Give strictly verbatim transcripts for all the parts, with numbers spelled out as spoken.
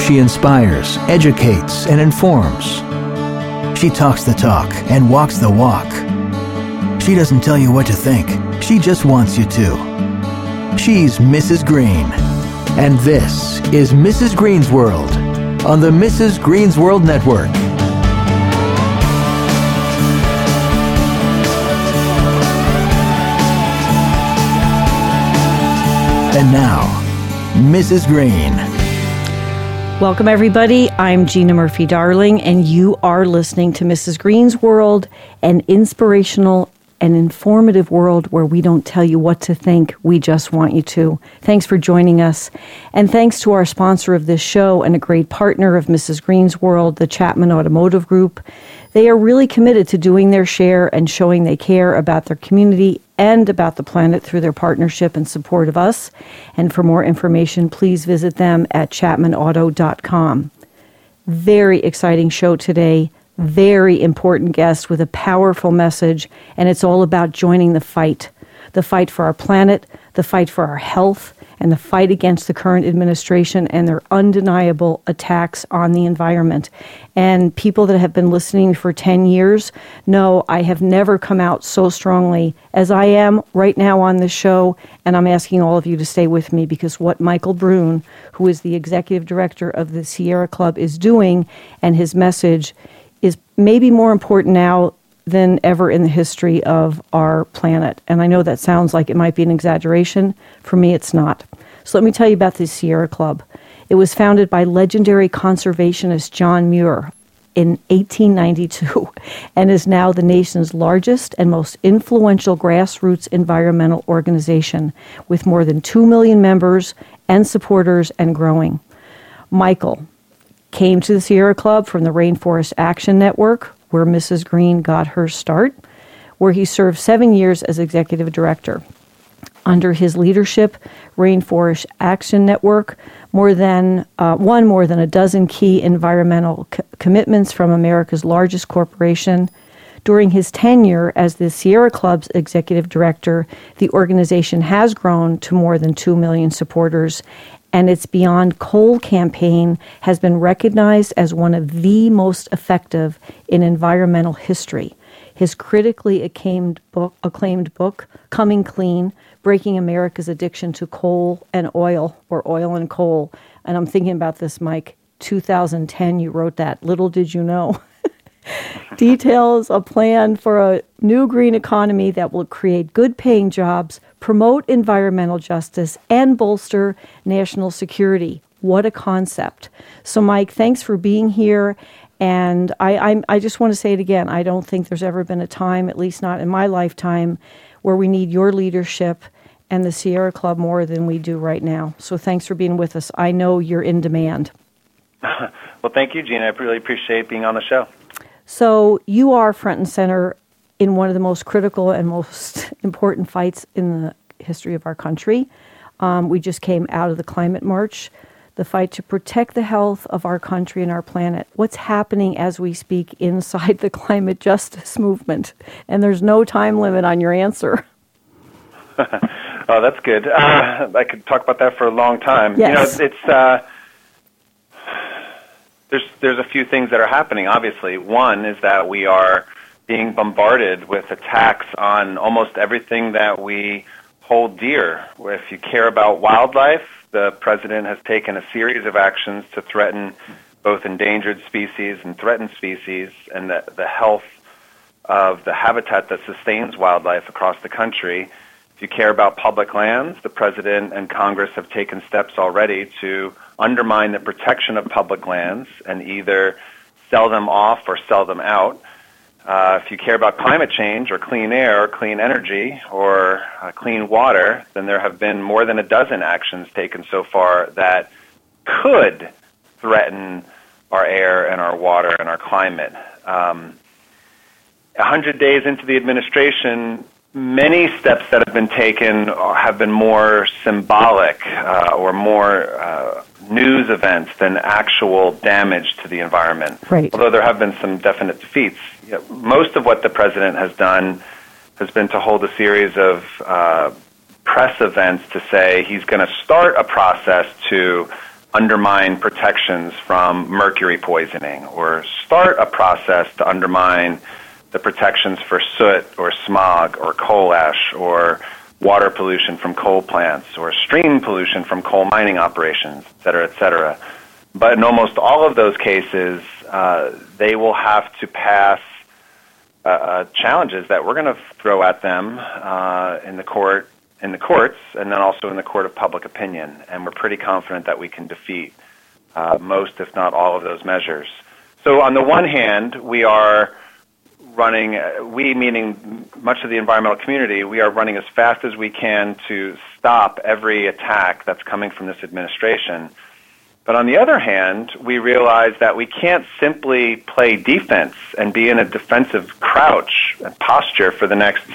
She inspires, educates, and informs. She talks the talk and walks the walk. She doesn't tell you what to think. She just wants you to. She's Missus Green. And this is Missus Green's World on the Missus Green's World Network. And now, Missus Green. Welcome, everybody. I'm Gina Murphy-Darling, and you are listening to Missus Green's World, an inspirational and informative world where we don't tell you what to think, we just want you to. Thanks for joining us. And thanks to our sponsor of this show and a great partner of Missus Green's World, the Chapman Automotive Group. They are really committed to doing their share and showing they care about their community and about the planet through their partnership and support of us. And for more information, please visit them at chapman auto dot com. Very exciting show today. Very important guest with a powerful message, and it's all about joining the fight. The fight for our planet, the fight for our health, and the fight against the current administration and their undeniable attacks on the environment. And people that have been listening for ten years know I have never come out so strongly as I am right now on this show, and I'm asking all of you to stay with me because what Michael Brune, who is the executive director of the Sierra Club, is doing, and his message is maybe more important now than ever in the history of our planet. And I know that sounds like it might be an exaggeration. For me, it's not. So let me tell you about the Sierra Club. It was founded by legendary conservationist John Muir in eighteen ninety-two and is now the nation's largest and most influential grassroots environmental organization with more than two million members and supporters and growing. Michael came to the Sierra Club from the Rainforest Action Network, where Missus Green got her start, where he served seven years as executive director. Under his leadership, Rainforest Action Network more than uh, won more than a dozen key environmental co- commitments from America's largest corporation. During his tenure as the Sierra Club's executive director, the organization has grown to more than two million supporters, and its Beyond Coal campaign has been recognized as one of the most effective in environmental history. His critically acclaimed book, acclaimed book, Coming Clean, Breaking America's Addiction to Coal and Oil, or Oil and Coal. And I'm thinking about this, Mike, two thousand ten, you wrote that. Little did you know. Details a plan for a new green economy that will create good-paying jobs, promote environmental justice, and bolster national security. What a concept. So, Mike, thanks for being here. And I, I'm, I just want to say it again. I don't think there's ever been a time, at least not in my lifetime, where we need your leadership and the Sierra Club more than we do right now. So thanks for being with us. I know you're in demand. Well, thank you, Gina. I really appreciate being on the show. So you are front and center in one of the most critical and most important fights in the history of our country. Um, we just came out of the climate march, the fight to protect the health of our country and our planet. What's happening as we speak inside the climate justice movement? And there's no time limit on your answer. Oh, that's good. Uh, I could talk about that for a long time. Yes. You know, it's uh, there's there's a few things that are happening. Obviously, one is that we are being bombarded with attacks on almost everything that we hold dear. If you care about wildlife, the president has taken a series of actions to threaten both endangered species and threatened species, and the, the health of the habitat that sustains wildlife across the country. If you care about public lands, the president and Congress have taken steps already to undermine the protection of public lands and either sell them off or sell them out. Uh, if you care about climate change or clean air or clean energy or uh, clean water, then there have been more than a dozen actions taken so far that could threaten our air and our water and our climate. Um, a hundred days into the administration, many steps that have been taken have been more symbolic uh, or more uh, news events than actual damage to the environment. Right. Although there have been some definite defeats. You know, most of what the president has done has been to hold a series of uh, press events to say he's going to start a process to undermine protections from mercury poisoning or start a process to undermine the protections for soot or smog or coal ash or water pollution from coal plants or stream pollution from coal mining operations, et cetera, et cetera. But in almost all of those cases, uh, they will have to pass uh, uh, challenges that we're going to throw at them uh, in the court, in the courts, and then also in the court of public opinion. And we're pretty confident that we can defeat uh, most, if not all, of those measures. So on the one hand, we are running, uh, we meaning much of the environmental community, we are running as fast as we can to stop every attack that's coming from this administration. But on the other hand, we realize that we can't simply play defense and be in a defensive crouch and posture for the next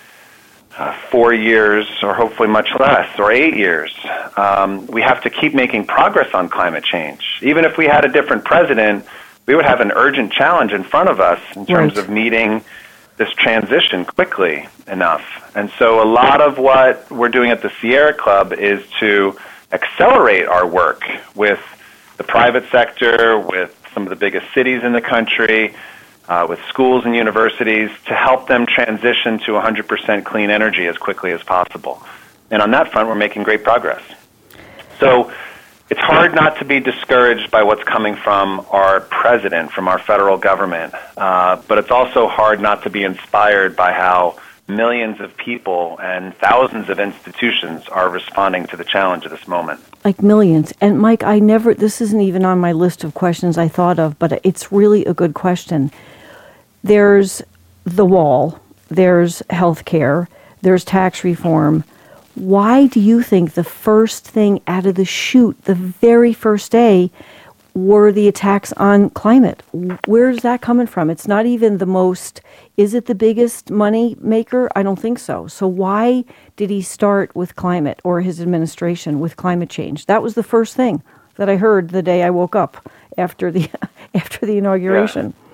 uh, four years or hopefully much less, or eight years. Um, we have to keep making progress on climate change. Even if we had a different president, we would have an urgent challenge in front of us in terms right. of meeting this transition quickly enough. And so a lot of what we're doing at the Sierra Club is to accelerate our work with the private sector, with some of the biggest cities in the country, uh, with schools and universities, to help them transition to one hundred percent clean energy as quickly as possible. And on that front, we're making great progress. So it's hard not to be discouraged by what's coming from our president, from our federal government, uh, but it's also hard not to be inspired by how millions of people and thousands of institutions are responding to the challenge of this moment. Like millions. And Mike, I never, this isn't even on my list of questions I thought of, but it's really a good question. There's the wall, there's healthcare, there's tax reform. Why do you think the first thing out of the chute, the very first day, were the attacks on climate? Where's that coming from? It's not even the most, is it the biggest money maker? I don't think so. So why did he start with climate, or his administration with climate change? That was the first thing that I heard the day I woke up after the after the inauguration. Yeah.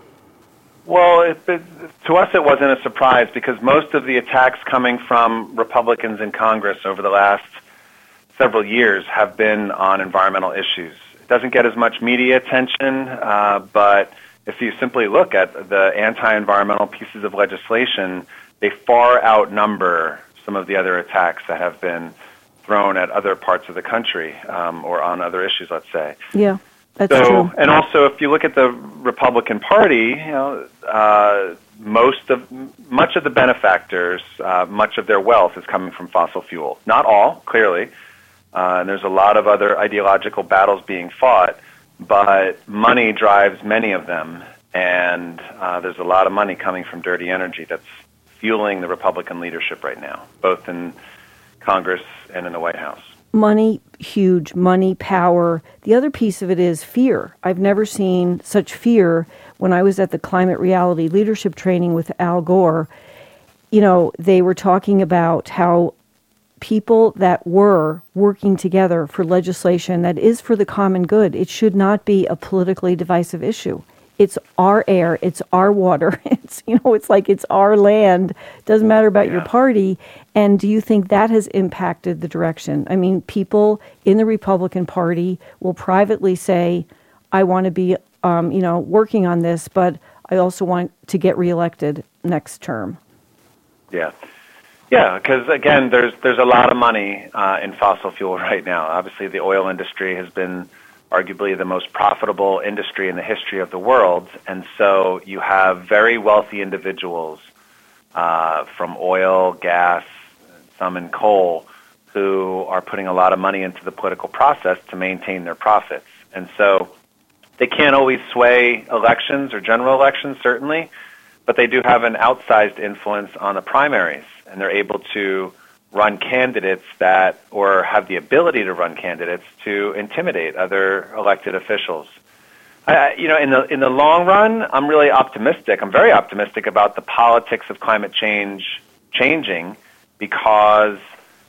Well, it, it, to us it wasn't a surprise, because most of the attacks coming from Republicans in Congress over the last several years have been on environmental issues. Doesn't get as much media attention, uh, but if you simply look at the anti-environmental pieces of legislation, they far outnumber some of the other attacks that have been thrown at other parts of the country, um, or on other issues, let's say. Yeah, that's so, true. And also, if you look at the Republican Party, you know, uh, most of, much of the benefactors, uh, much of their wealth is coming from fossil fuel. Not all, clearly. Uh, and there's a lot of other ideological battles being fought, but money drives many of them, and uh, there's a lot of money coming from dirty energy that's fueling the Republican leadership right now, both in Congress and in the White House. Money, huge, money, power. The other piece of it is fear. I've never seen such fear. When I was at the Climate Reality Leadership Training with Al Gore, you know, they were talking about how people that were working together for legislation that is for the common good, it should not be a politically divisive issue. It's our air, it's our water, it's, you know, it's like it's our land. Doesn't matter about yeah. your party. And do you think that has impacted the direction? I mean, people in the Republican Party will privately say, I want to be, um, you know, working on this, but I also want to get reelected next term. Yeah. Yeah, because again, there's there's a lot of money uh, in fossil fuel right now. Obviously, the oil industry has been arguably the most profitable industry in the history of the world, and so you have very wealthy individuals uh, from oil, gas, some in coal, who are putting a lot of money into the political process to maintain their profits. And so they can't always sway elections or general elections, certainly, but they do have an outsized influence on the primaries, and they're able to run candidates that, or have the ability to run candidates to intimidate other elected officials. Uh, you know, in the in the long run, I'm really optimistic. I'm very optimistic about the politics of climate change changing, because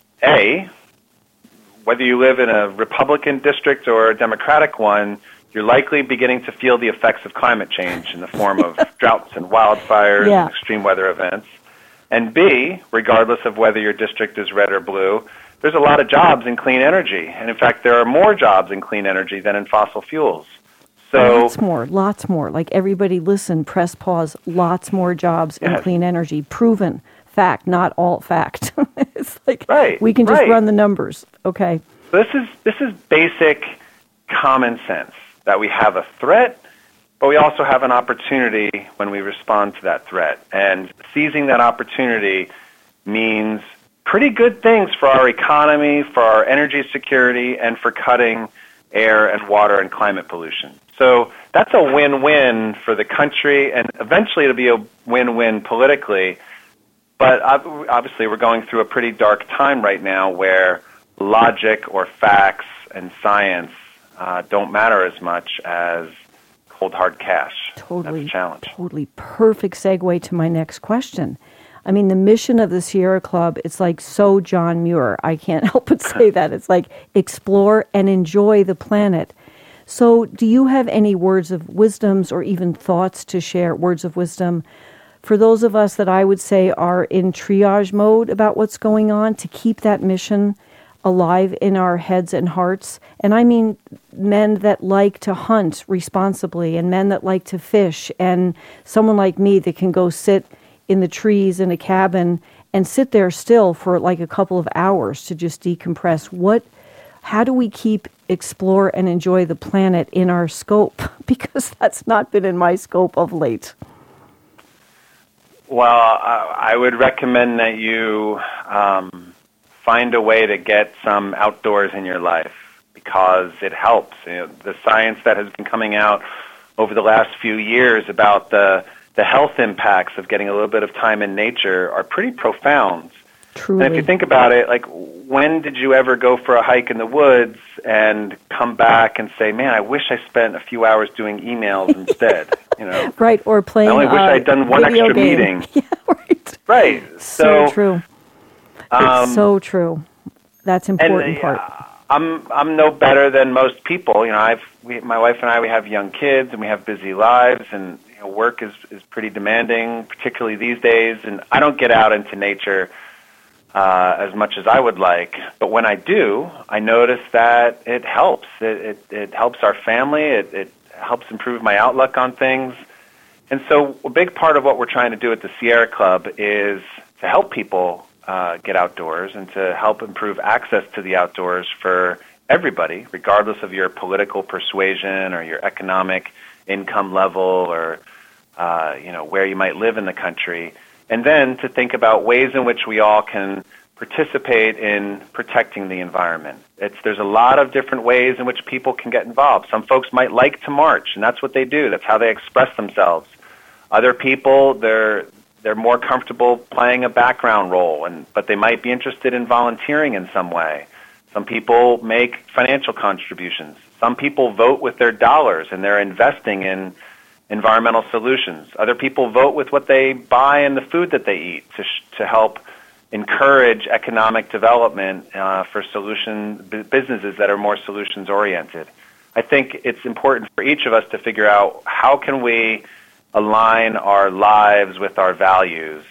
A, whether you live in a Republican district or a Democratic one, you're likely beginning to feel the effects of climate change in the form of droughts and wildfires yeah. and extreme weather events. And B, regardless of whether your district is red or blue, there's a lot of jobs in clean energy. And in fact, there are more jobs in clean energy than in fossil fuels. So lots more, lots more. Like everybody listen, press pause, lots more jobs in yes. clean energy. Proven fact, not all fact. It's like right, we can just right. run the numbers. Okay. This is this is basic common sense that we have a threat, but we also have an opportunity when we respond to that threat. And seizing that opportunity means pretty good things for our economy, for our energy security, and for cutting air and water and climate pollution. So that's a win-win for the country, and eventually it'll be a win-win politically. But obviously we're going through a pretty dark time right now where logic or facts and science uh, don't matter as much as cold, hard cash. Totally. That's a challenge. Totally. Perfect segue to my next question. I mean, the mission of the Sierra Club, it's like so John Muir. I can't help but say that. It's like explore and enjoy the planet. So do you have any words of wisdoms or even thoughts to share, words of wisdom, for those of us that I would say are in triage mode about what's going on, to keep that mission alive in our heads and hearts? And I mean men that like to hunt responsibly and men that like to fish, and someone like me that can go sit in the trees in a cabin and sit there still for like a couple of hours to just decompress. What, how do we keep explore and enjoy the planet in our scope? Because that's not been in my scope of late. Well, uh, I would recommend that you um, find a way to get some outdoors in your life, because it helps. You know, the science that has been coming out over the last few years about the the health impacts of getting a little bit of time in nature are pretty profound. Truly. And if you think about it, like, when did you ever go for a hike in the woods and come back and say, man, I wish I spent a few hours doing emails instead? You know, right, or playing. I only wish uh, I'd done one extra game. meeting. Yeah, right. Right. So, So, true. um, It's so true. That's important and, part. uh, I'm I'm no better than most people. You know, I've we, my wife and I, we have young kids and we have busy lives, and you know, work is is pretty demanding, particularly these days. And I don't get out into nature uh, as much as I would like. But when I do, I notice that it helps. It it, it helps our family. It it helps improve my outlook on things. And so a big part of what we're trying to do at the Sierra Club is to help people uh, get outdoors and to help improve access to the outdoors for everybody, regardless of your political persuasion or your economic income level or uh, you know, where you might live in the country. And then to think about ways in which we all can participate in protecting the environment. It's, there's a lot of different ways in which people can get involved. Some folks might like to march, and that's what they do. That's how they express themselves. Other people, they're they're more comfortable playing a background role, and but they might be interested in volunteering in some way. Some people make financial contributions. Some people vote with their dollars, and they're investing in environmental solutions. Other people vote with what they buy and the food that they eat to sh- to help encourage economic development uh, for solution b- businesses that are more solutions oriented. I think it's important for each of us to figure out how can we align our lives with our values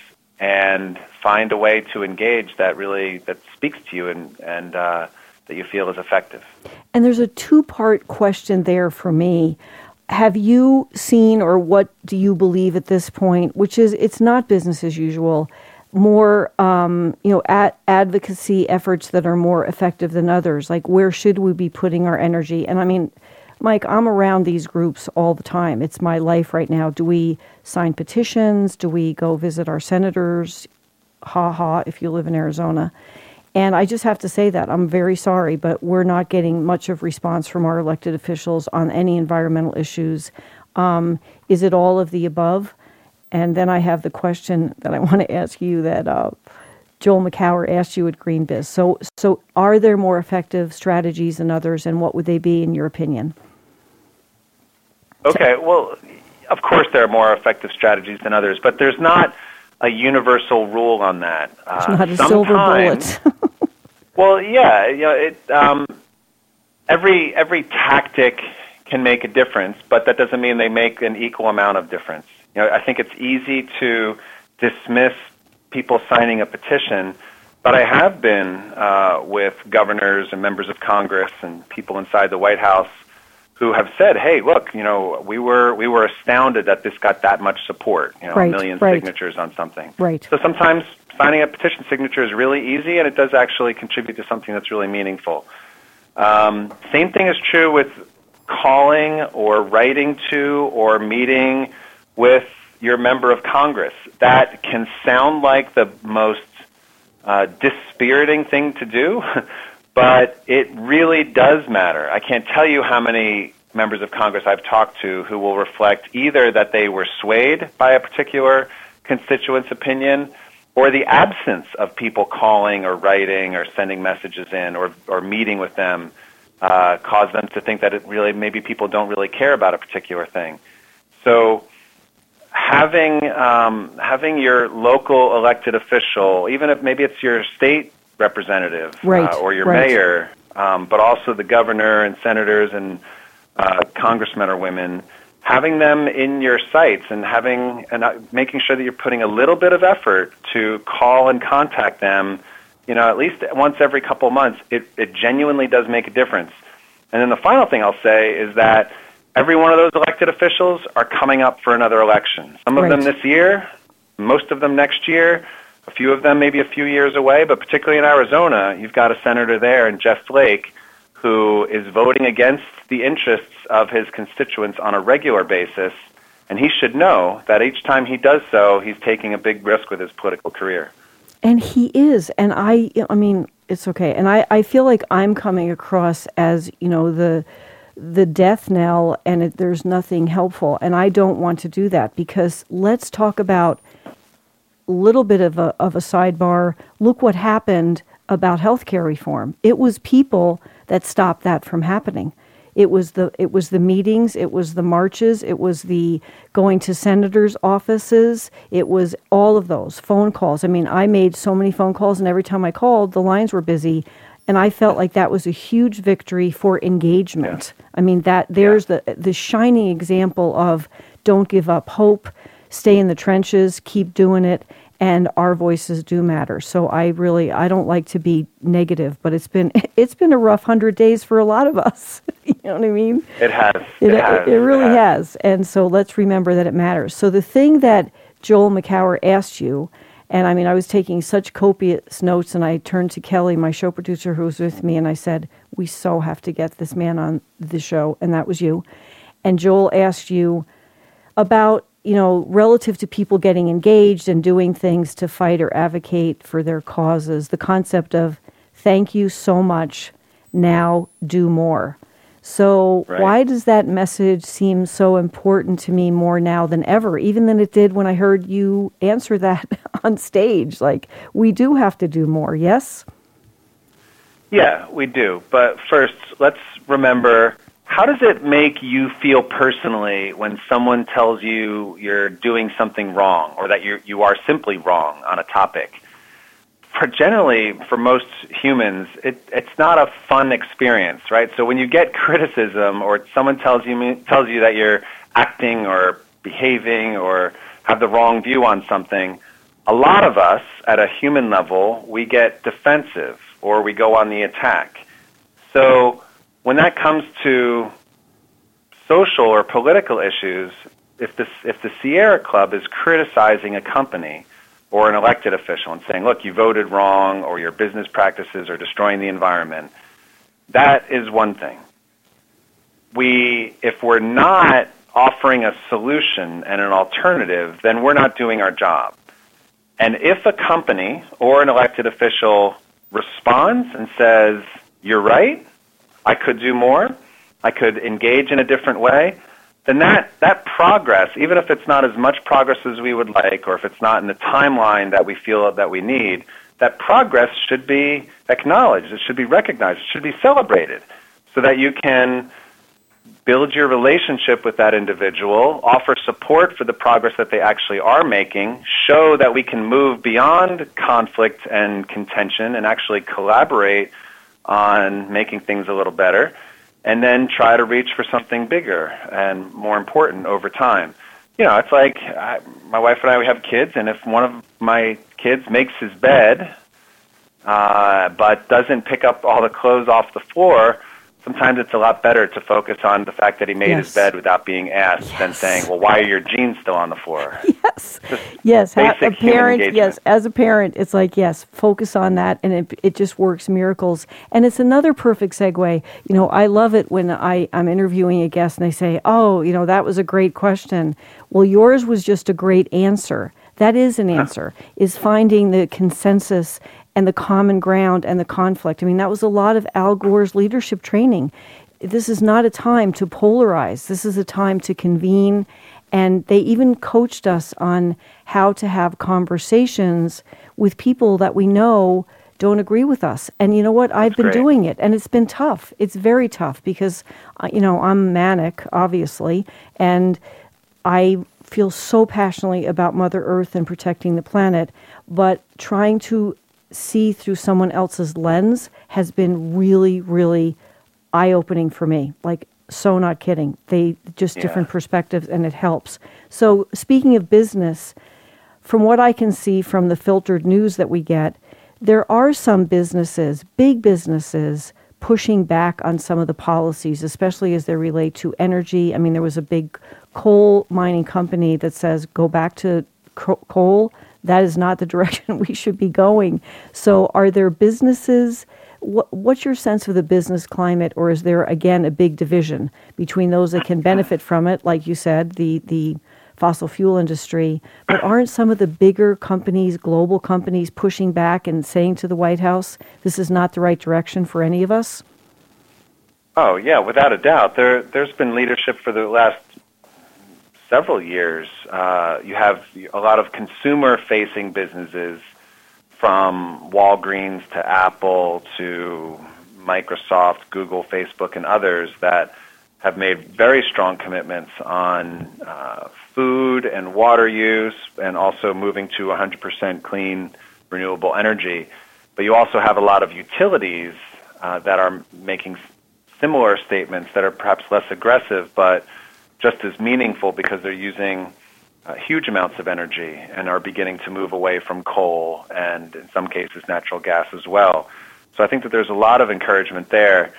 and find a way to engage that really that speaks to you and and uh, that you feel is effective. And there's a two-part question there for me. Have you seen, or what do you believe at this point, which is it's not business as usual, more um, you know, ad- advocacy efforts that are more effective than others? Like, where should we be putting our energy? And I mean, Mike, I'm around these groups all the time. It's my life right now. Do we sign petitions? Do we go visit our senators? Ha ha, if you live in Arizona. And I just have to say that I'm very sorry, but we're not getting much of response from our elected officials on any environmental issues. Um, is it all of the above? And then I have the question that I want to ask you that uh, Joel McCower asked you at GreenBiz. So, so are there more effective strategies than others, and what would they be in your opinion? Okay, well, of course there are more effective strategies than others, but there's not a universal rule on that. It's uh, not a silver bullet. Well, yeah, you know, it, um, every every tactic can make a difference, but that doesn't mean they make an equal amount of difference. You know, I think it's easy to dismiss people signing a petition But I have been uh, with governors and members of Congress and people inside the White House who have said, "Hey, look, you know, we were we were astounded that this got that much support. You know, right, a million right. signatures on something." Right. So sometimes signing a petition signature is really easy, and it does actually contribute to something that's really meaningful. Um, same thing is true with calling or writing to or meeting with your member of Congress. That can sound like the most uh, dispiriting thing to do, but it really does matter. I can't tell you how many members of Congress I've talked to who will reflect either that they were swayed by a particular constituent's opinion or the absence of people calling or writing or sending messages in or, or meeting with them uh, caused them to think that it really maybe people don't really care about a particular thing. So having um, having your local elected official, even if maybe it's your state representative right, uh, or your right. mayor, um, but also the governor and senators and uh, congressmen or women, having them in your sites and having and uh, making sure that you're putting a little bit of effort to call and contact them, you know, at least once every couple of months, it, it genuinely does make a difference. And then the final thing I'll say is that every one of those elected officials are coming up for another election. Some of right. them this year, most of them next year, a few of them maybe a few years away, but particularly in Arizona, you've got a senator there in Jeff Flake who is voting against the interests of his constituents on a regular basis, and he should know that each time he does so, he's taking a big risk with his political career. And he is, and I, I mean, it's okay. And I, I feel like I'm coming across as, you know, the the death knell, and it, there's nothing helpful. And I don't want to do that, because let's talk about a little bit of a of a sidebar. Look what happened about healthcare reform. It was people that stopped that from happening. It was the it was the meetings, it was the marches, it was the going to senators' offices, it was all of those phone calls. I mean, I made so many phone calls, and every time I called, the lines were busy, and I felt like that was a huge victory for engagement. Yeah. I mean, that there's yeah. the the shining example of don't give up hope, stay in the trenches, keep doing it. And our voices do matter. So I really, I don't like to be negative, but it's been it's been a rough hundred days for a lot of us. You know what I mean? It has. It, it, has. it, it really it has. has. And so let's remember that it matters. So the thing that Joel Makower asked you, and I mean, I was taking such copious notes, and I turned to Kelly, my show producer, who was with me, and I said, we so have to get this man on the show, and that was you. And Joel asked you about, you know, relative to people getting engaged and doing things to fight or advocate for their causes, the concept of thank you so much, now do more. So right. why does that message seem so important to me more now than ever, even than it did when I heard you answer that on stage? Like, we do have to do more, yes? Yeah, we do. But first, let's remember, how does it make you feel personally when someone tells you you're doing something wrong or that you you are simply wrong on a topic? For generally, for most humans, it, it's not a fun experience, right? So when you get criticism or someone tells you tells you that you're acting or behaving or have the wrong view on something, a lot of us at a human level, we get defensive or we go on the attack. So when that comes to social or political issues, if the, if the Sierra Club is criticizing a company or an elected official and saying, look, you voted wrong or your business practices are destroying the environment, that is one thing. We, if we're not offering a solution and an alternative, then we're not doing our job. And if a company or an elected official responds and says, you're right, I could do more, I could engage in a different way, then that, that progress, even if it's not as much progress as we would like, or if it's not in the timeline that we feel that we need, that progress should be acknowledged, it should be recognized, it should be celebrated, so that you can build your relationship with that individual, offer support for the progress that they actually are making, show that we can move beyond conflict and contention and actually collaborate on making things a little better, and then try to reach for something bigger and more important over time. You know, it's like I, my wife and I, we have kids, and if one of my kids makes his bed, uh, but doesn't pick up all the clothes off the floor, sometimes it's a lot better to focus on the fact that he made yes. his bed without being asked yes. than saying, well, why are your jeans still on the floor? Yes. Yes. Basic a parent, human yes, as a parent, it's like, yes, focus on that, and it, it just works miracles. And it's another perfect segue. You know, I love it when I, I'm interviewing a guest and they say, oh, you know, that was a great question. Well, yours was just a great answer. That is an answer, huh. is finding the consensus and the common ground and the conflict. I mean, that was a lot of Al Gore's leadership training. This is not a time to polarize. This is a time to convene. And they even coached us on how to have conversations with people that we know don't agree with us. And you know what? I've That's been great. doing it, and it's been tough. It's very tough because, uh, you know, I'm manic, obviously, and I feel so passionately about Mother Earth and protecting the planet, but trying to see through someone else's lens has been really, really eye-opening for me. Like, so not kidding. They just yeah. different perspectives, and it helps. So speaking of business, from what I can see from the filtered news that we get, there are some businesses, big businesses, pushing back on some of the policies, especially as they relate to energy. I mean, there was a big coal mining company that says, go back to co- coal. That is not the direction we should be going. So are there businesses, what, what's your sense of the business climate, or is there, again, a big division between those that can benefit from it, like you said, the, the fossil fuel industry, but aren't some of the bigger companies, global companies, pushing back and saying to the White House, this is not the right direction for any of us? Oh, yeah, without a doubt. There, there's been leadership for the last several years. Uh, you have a lot of consumer-facing businesses, from Walgreens to Apple to Microsoft, Google, Facebook, and others that have made very strong commitments on uh, food and water use, and also moving to one hundred percent clean, renewable energy. But you also have a lot of utilities uh, that are making similar statements that are perhaps less aggressive, but just as meaningful, because they're using uh, huge amounts of energy and are beginning to move away from coal and, in some cases, natural gas as well. So I think that there's a lot of encouragement there.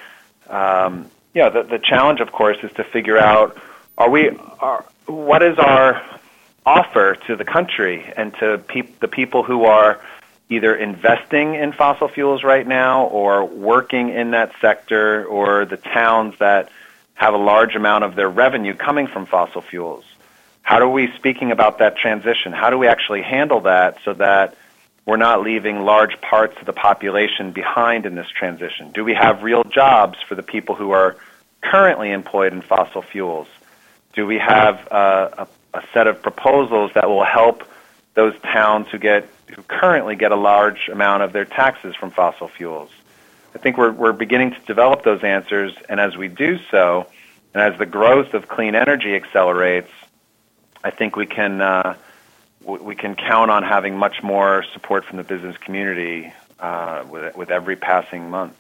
Um, yeah, the, the challenge, of course, is to figure out, are we, are, what is our offer to the country and to peop- the people who are either investing in fossil fuels right now or working in that sector, or the towns that have a large amount of their revenue coming from fossil fuels. How are we speaking about that transition? How do we actually handle that so that we're not leaving large parts of the population behind in this transition? Do we have real jobs for the people who are currently employed in fossil fuels? Do we have uh, a, a set of proposals that will help those towns who get who currently get a large amount of their taxes from fossil fuels? I think we're we're beginning to develop those answers, and as we do so, and as the growth of clean energy accelerates, I think we can uh, w- we can count on having much more support from the business community uh, with with every passing month.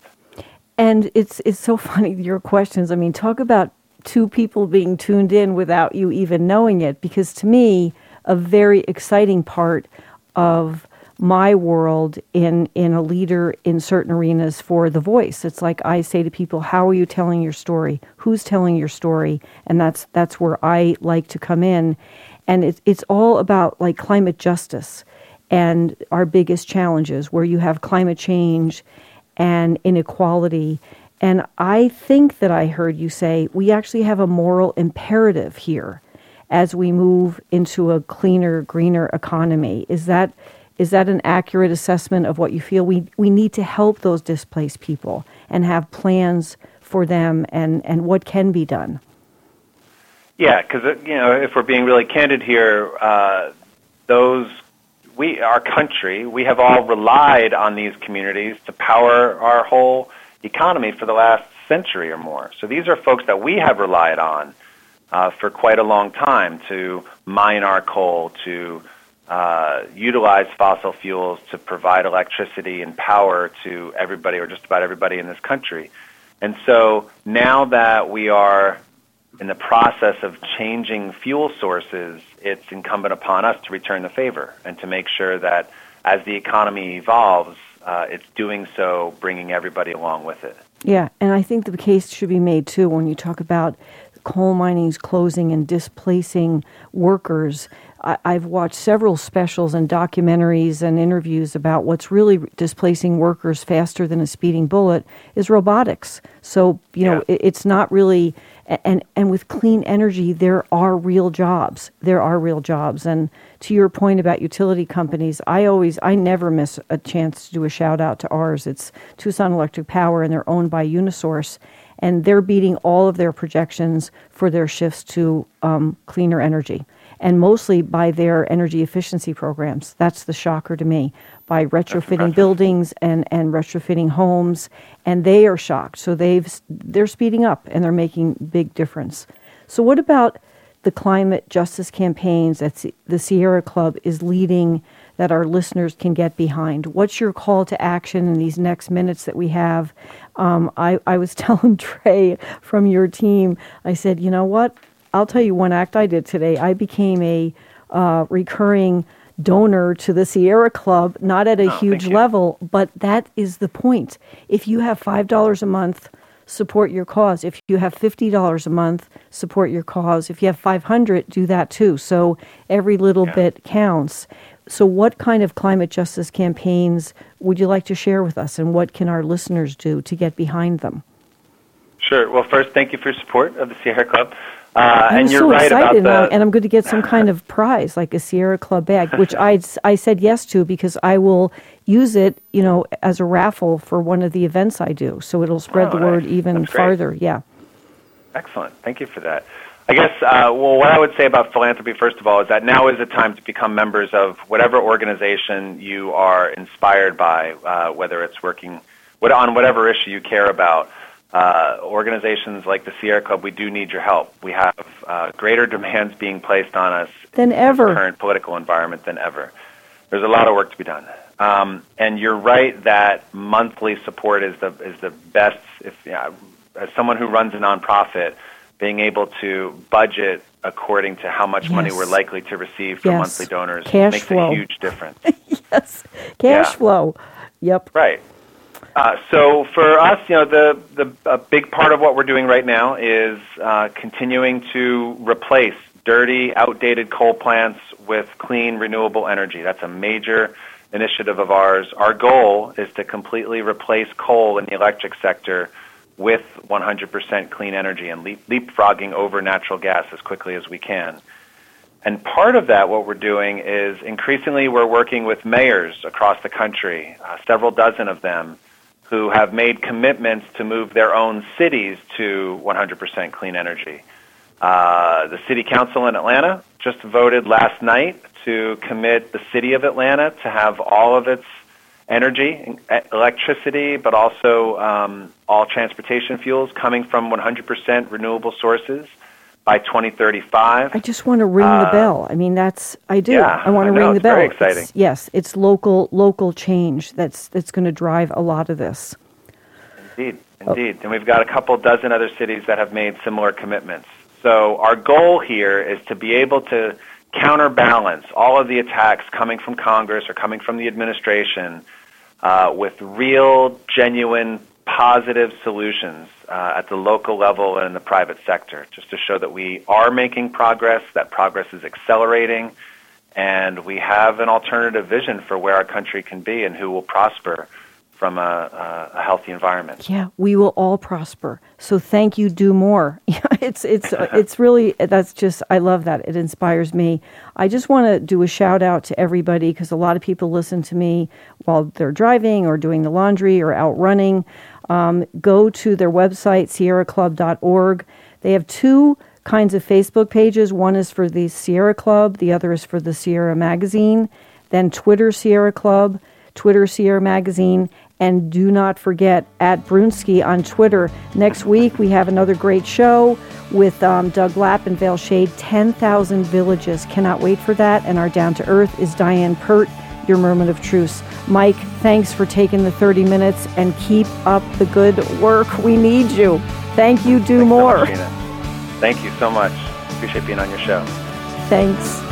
And it's it's so funny, your questions. I mean, talk about two people being tuned in without you even knowing it, because to me, a very exciting part of my world in, in a leader in certain arenas for The Voice. It's like I say to people, how are you telling your story? Who's telling your story? And that's that's where I like to come in. And it's it's all about like climate justice and our biggest challenges, where you have climate change and inequality. And I think that I heard you say we actually have a moral imperative here as we move into a cleaner, greener economy. Is that Is that an accurate assessment of what you feel? We we need to help those displaced people and have plans for them, and, and what can be done. Yeah, because you know, if we're being really candid here, uh, those we our country, we have all relied on these communities to power our whole economy for the last century or more. So these are folks that we have relied on uh, for quite a long time to mine our coal, to Uh, utilize fossil fuels to provide electricity and power to everybody, or just about everybody in this country. And so now that we are in the process of changing fuel sources, it's incumbent upon us to return the favor and to make sure that as the economy evolves, uh, it's doing so, bringing everybody along with it. Yeah, and I think the case should be made, too, when you talk about coal mining's closing and displacing workers. I, I've watched several specials and documentaries and interviews about what's really displacing workers faster than a speeding bullet is robotics. So, you know, yeah. it, it's not really... And and with clean energy, there are real jobs. There are real jobs. And to your point about utility companies, I always, I never miss a chance to do a shout out to ours. It's Tucson Electric Power, and they're owned by Unisource. And they're beating all of their projections for their shifts to um, cleaner energy, and mostly by their energy efficiency programs. That's the shocker to me, by retrofitting buildings and, and retrofitting homes, and they are shocked. So they've they're speeding up, and they're making big difference. So what about the climate justice campaigns that the Sierra Club is leading that our listeners can get behind? What's your call to action in these next minutes that we have? Um, I, I was telling Trey from your team, I said, you know what? I'll tell you one act I did today. I became a uh, recurring donor to the Sierra Club, not at a oh, huge level, but that is the point. If you have five dollars a month, support your cause. If you have fifty dollars a month, support your cause. If you have five hundred dollars, do that too. So every little yeah. bit counts. So what kind of climate justice campaigns would you like to share with us, and what can our listeners do to get behind them? Sure. Well, first, thank you for your support of the Sierra Club. Uh, I'm and you're so right excited, about the... and I'm going to get some kind of prize, like a Sierra Club bag, which I, I said yes to because I will use it, you know, as a raffle for one of the events I do. So it'll spread oh, the word nice. even That's farther. Great. Yeah. Excellent. Thank you for that. I guess, uh, well, what I would say about philanthropy, first of all, is that now is the time to become members of whatever organization you are inspired by, uh, whether it's working what, on whatever issue you care about. Uh, organizations like the Sierra Club, we do need your help. We have uh, greater demands being placed on us than ever in the current political environment than ever. There's a lot of work to be done. Um, and you're right that monthly support is the is the best. If yeah, as someone who runs a nonprofit, being able to budget according to how much yes. money we're likely to receive from yes. monthly donors Cash makes flow. a huge difference. yes, cash yeah. flow. Yep. Right. Uh, so for us, you know, the the a big part of what we're doing right now is uh, continuing to replace dirty, outdated coal plants with clean, renewable energy. That's a major initiative of ours. Our goal is to completely replace coal in the electric sector with one hundred percent clean energy and leap, leapfrogging over natural gas as quickly as we can. And part of that, what we're doing is increasingly we're working with mayors across the country, uh, several dozen of them, who have made commitments to move their own cities to one hundred percent clean energy. Uh, the City Council in Atlanta just voted last night to commit the City of Atlanta to have all of its energy, electricity, but also um, all transportation fuels coming from one hundred percent renewable sources by twenty thirty-five. I just want to ring uh, the bell. I mean, that's I do. Yeah, I want to I know, ring the it's bell. very exciting. It's, yes, it's local local change that's that's going to drive a lot of this. Indeed, indeed. Oh. And we've got a couple dozen other cities that have made similar commitments. So our goal here is to be able to counterbalance all of the attacks coming from Congress or coming from the administration uh, with real, genuine, positive solutions uh, at the local level and in the private sector, just to show that we are making progress, that progress is accelerating, and we have an alternative vision for where our country can be and who will prosper from a, a, a healthy environment. Yeah, we will all prosper. So thank you, do more. it's it's it's really, that's just, I love that. It inspires me. I just want to do a shout out to everybody because a lot of people listen to me while they're driving or doing the laundry or out running. Um, go to their website, sierra club dot org. They have two kinds of Facebook pages. One is for the Sierra Club. The other is for the Sierra Magazine. Then Twitter Sierra Club, Twitter Sierra Magazine. And do not forget, at Brunsky on Twitter. Next week, we have another great show with um, Doug Lapp and Vale Shade, ten thousand Villages. Cannot wait for that. And our Down to Earth is Diane Pert, your Mermaid of Truce. Mike, thanks for taking the thirty minutes, and keep up the good work. We need you. Thank you. Do Thanks more. So much, Gina. Thank you so much. Appreciate being on your show. Thanks.